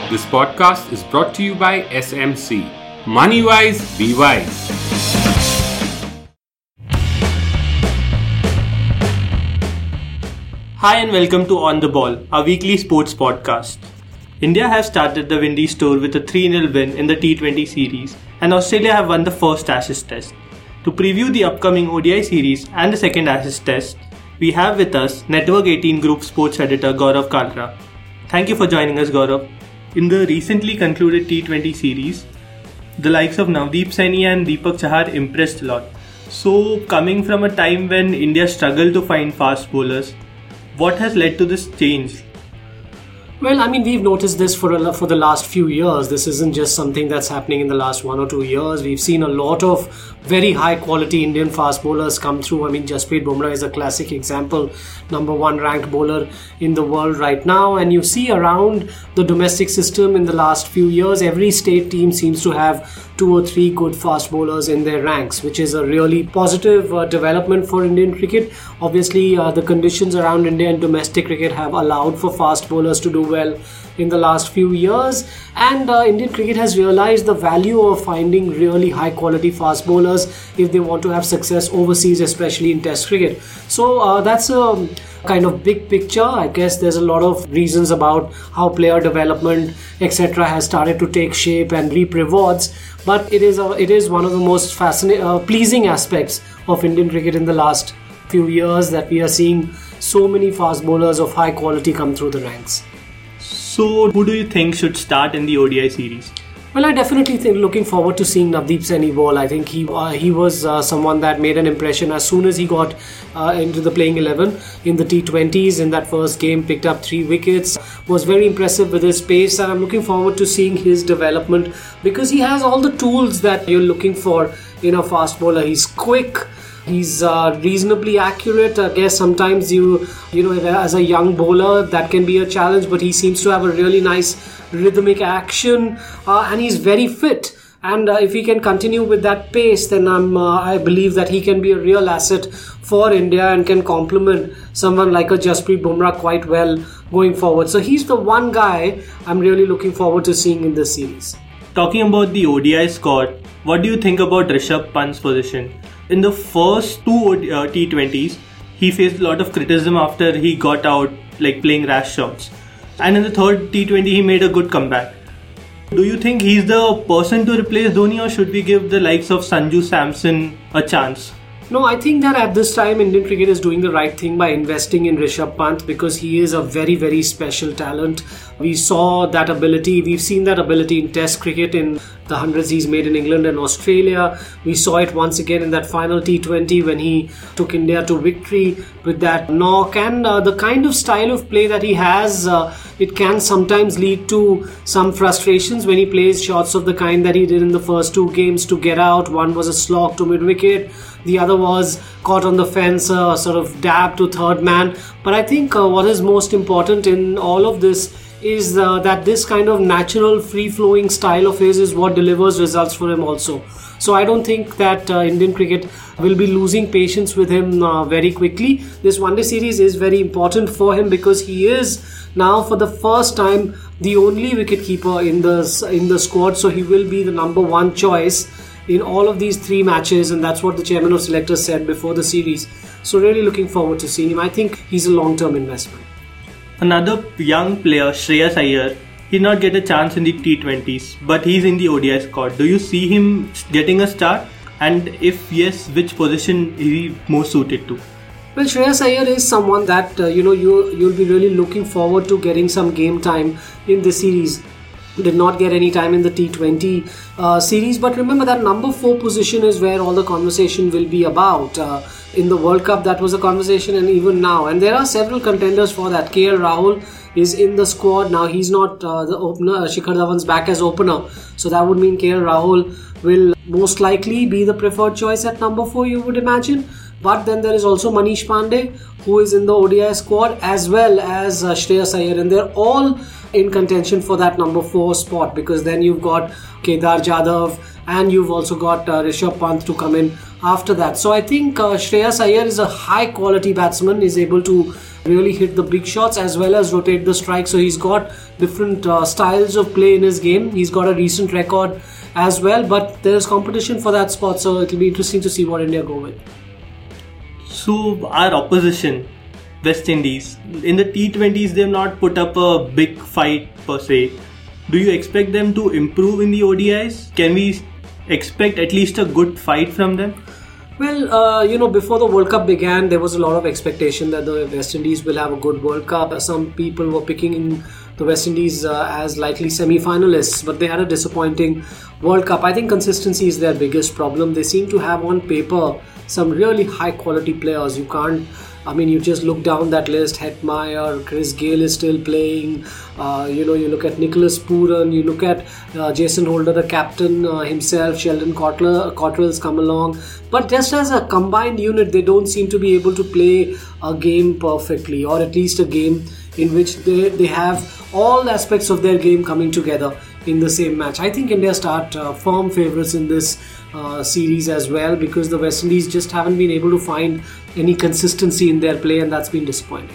This podcast is brought to you by SMC. Money wise, be wise. Hi and welcome to On the Ball, our weekly sports podcast. India have started the Windies tour with a 3-0 win in the T20 series, and Australia have won the first Ashes Test. To preview the upcoming ODI series and the second Ashes Test, we have with us Network 18 Group Sports Editor Gaurav Kalra. Thank you for joining us, Gaurav. In the recently concluded T20 series, the likes of Navdeep Saini and Deepak Chahar impressed a lot. So, coming from a time when India struggled to find fast bowlers, what has led to this change? Well, we've noticed this for the last few years. This isn't just something that's happening in the last 1 or 2 years. We've seen a lot of very high quality Indian fast bowlers come through. Jasprit Bumrah is a classic example, number 1 ranked bowler in the world right now. And you see around the domestic system in the last few years, every state team seems to have 2 or 3 good fast bowlers in their ranks, which is a really positive development for Indian cricket. Obviously, the conditions around India and domestic cricket have allowed for fast bowlers to do well in the last few years, and Indian cricket has realized the value of finding really high quality fast bowlers if they want to have success overseas, especially in test cricket. So that's a kind of big picture. I guess there's a lot of reasons about how player development etc. has started to take shape and reap rewards, but it is one of the most pleasing aspects of Indian cricket in the last few years that we are seeing so many fast bowlers of high quality come through the ranks. So, who do you think should start in the ODI series? Well, I definitely think looking forward to seeing Navdeep Saini bowl. I think he was someone that made an impression as soon as he got into the playing 11 in the T20s. In that first game, picked up 3 wickets, was very impressive with his pace, and I'm looking forward to seeing his development because he has all the tools that you're looking for in a fast bowler. He's quick. He's reasonably accurate. I guess sometimes you know as a young bowler that can be a challenge, but he seems to have a really nice rhythmic action and he's very fit. And if he can continue with that pace, then I believe that he can be a real asset for India and can complement someone like a Jasprit Bumrah quite well going forward. So he's the one guy I'm really looking forward to seeing in this series. Talking about the ODI squad, what do you think about Rishabh Pant's position? In the first 2 T20s, he faced a lot of criticism after he got out, like playing rash shots. And in the third T20, he made a good comeback. Do you think he's the person to replace Dhoni, or should we give the likes of Sanju Samson a chance? No, I think that at this time Indian cricket is doing the right thing by investing in Rishabh Pant because he is a very, very special talent. We saw that ability, we've seen that ability in Test cricket in the hundreds he's made in England and Australia. We saw it once again in that final T20 when he took India to victory with that knock, and the kind of style of play that he has, it can sometimes lead to some frustrations when he plays shots of the kind that he did in the first 2 games to get out. One was a slog to mid-wicket, the other was caught on the fence, sort of dab to third man. But I think what is most important in all of this is that this kind of natural free-flowing style of his is what delivers results for him also. So I don't think that Indian cricket will be losing patience with him very quickly. This one-day series is very important for him because he is now for the first time the only wicketkeeper in the squad. So he will be the number 1 choice in all of these 3 matches, and that's what the chairman of selectors said before the series. So really looking forward to seeing him. I think he's a long-term investment. Another young player, Shreyas Iyer, he did not get a chance in the T20s, but he's in the ODI squad. Do you see him getting a start? And if yes, which position is he most suited to? Well, Shreyas Iyer is someone that you'll be really looking forward to getting some game time in the series. Did not get any time in the T20 series, but remember that number 4 position is where all the conversation will be about. In the World Cup, that was a conversation, and even now. And there are several contenders for that. KL Rahul is in the squad. Now he's not the opener. Shikhar Dhawan's back as opener. So that would mean KL Rahul will most likely be the preferred choice at number 4, you would imagine. But then there is also Manish Pandey, who is in the ODI squad, as well as Shreyas Iyer. And they're all in contention for that number 4 spot, because then you've got Kedar Jadhav and you've also got Rishabh Pant to come in after that. So I think Shreyas Iyer is a high quality batsman, is able to really hit the big shots as well as rotate the strike. So he's got different styles of play in his game. He's got a recent record as well, but there's competition for that spot, so it'll be interesting to see what India go with. So our opposition, West Indies, in the T20s they've not put up a big fight per se. Do you expect them to improve in the ODIs? Can we expect at least a good fight from them? Well, before the World Cup began, there was a lot of expectation that the West Indies will have a good World Cup. Some people were picking in the West Indies as likely semi-finalists, but they had a disappointing World Cup. I think consistency is their biggest problem. They seem to have on paper some really high-quality players. You just look down that list. Hetmeyer, Chris Gayle is still playing. You look at Nicholas Pooran. You look at Jason Holder, the captain himself. Sheldon Cottrell's come along. But just as a combined unit, they don't seem to be able to play a game perfectly, or at least a game in which they have all aspects of their game coming together in the same match. I think India start firm favourites in this series as well, because the West Indies just haven't been able to find any consistency in their play, and that's been disappointing.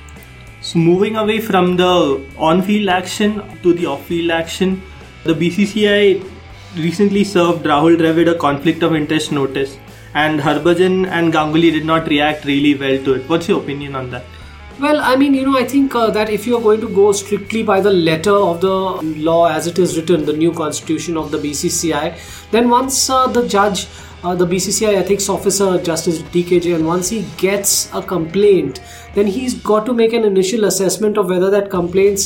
So moving away from the on-field action to the off-field action, the BCCI recently served Rahul Dravid a conflict of interest notice, and Harbhajan and Ganguly did not react really well to it. What's your opinion on that? Well, I think that if you're going to go strictly by the letter of the law as it is written, the new constitution of the BCCI, then once the judge, the BCCI ethics officer, Justice DKJ, and once he gets a complaint, then he's got to make an initial assessment of whether that complaint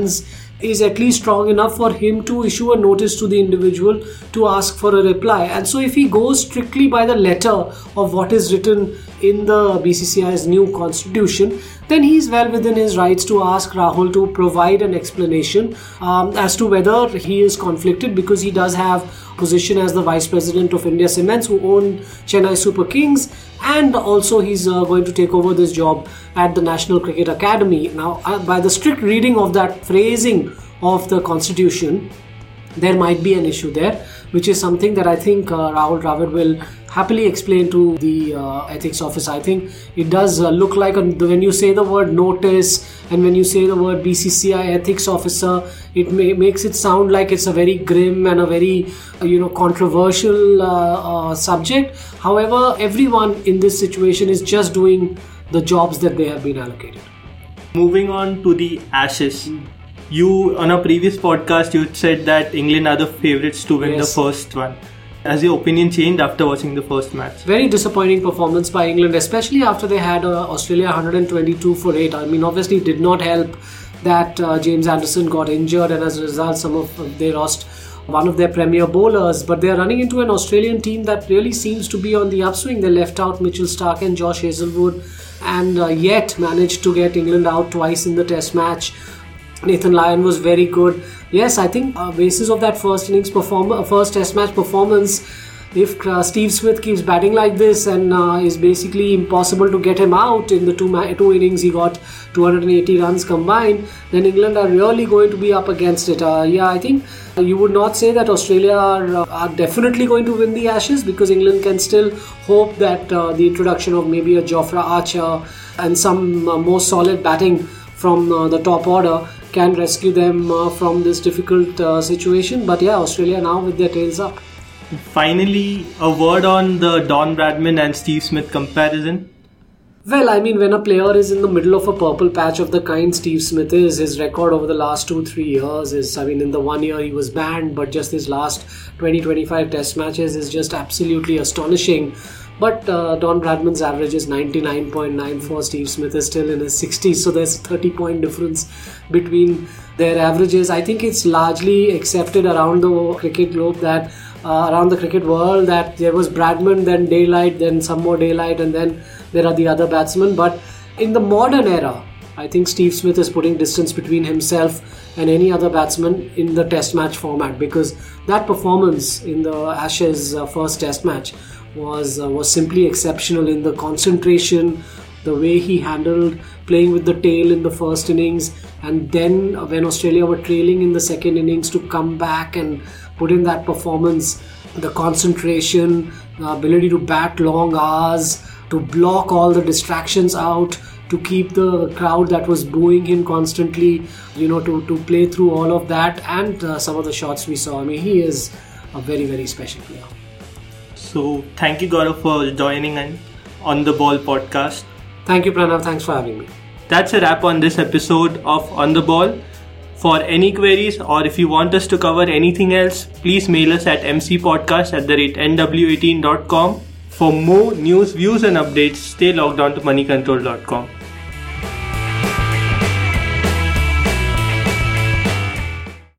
is at least strong enough for him to issue a notice to the individual to ask for a reply. And so if he goes strictly by the letter of what is written in the BCCI's new constitution, then he's well within his rights to ask Rahul to provide an explanation as to whether he is conflicted, because he does have position as the Vice President of India Cements, who own Chennai Super Kings, and also he's going to take over this job at the National Cricket Academy. Now, by the strict reading of that phrasing of the constitution, there might be an issue there, which is something that I think Rahul Dravid will happily explain to the ethics officer. I think it does look like when you say the word notice and when you say the word BCCI ethics officer, it makes it sound like it's a very grim and a very controversial subject. However, everyone in this situation is just doing the jobs that they have been allocated. Moving on to the Ashes. You, on a previous podcast, you said that England are the favourites to win the first one. Has your opinion changed after watching the first match? Very disappointing performance by England, especially after they had Australia 122 for 8. Obviously it did not help that James Anderson got injured, and as a result they lost one of their premier bowlers. But they are running into an Australian team that really seems to be on the upswing. They left out Mitchell Starc and Josh Hazlewood, and yet managed to get England out twice in the Test match. Nathan Lyon was very good. Yes, I think basis of that first Test match performance, if Steve Smith keeps batting like this and is basically impossible to get him out in the two innings, he got 280 runs combined, then England are really going to be up against it. I think you would not say that Australia are definitely going to win the Ashes, because England can still hope that the introduction of maybe a Jofra Archer and some more solid batting from the top order can rescue them from this difficult situation. But Australia now with their tails up. Finally, a word on the Don Bradman and Steve Smith comparison. Well, when a player is in the middle of a purple patch of the kind Steve Smith is, his record over the last 2-3 years is, in the 1 year he was banned, but just his last 20-25 Test matches is just absolutely astonishing. But Don Bradman's average is 99.94. Steve Smith is still in his 60s, so there's a 30-point difference between their averages. I think it's largely accepted around the cricket globe that around the cricket world that there was Bradman, then daylight, then some more daylight, and then there are the other batsmen. But in the modern era, I think Steve Smith is putting distance between himself and any other batsman in the Test match format, because that performance in the Ashes first Test match was simply exceptional in the concentration, the way he handled playing with the tail in the first innings, and then when Australia were trailing in the second innings to come back and put in that performance the concentration, the ability to bat long hours, to block all the distractions out, to keep the crowd that was booing him constantly, to play through all of that, and some of the shots we saw. I mean, he is a very, very special player. So, thank you, Gaurav, for joining on the Ball podcast. Thank you, Pranav. Thanks for having me. That's a wrap on this episode of On the Ball. For any queries or if you want us to cover anything else, please mail us at mcpodcast@nw18.com. For more news, views and updates, stay logged on to moneycontrol.com.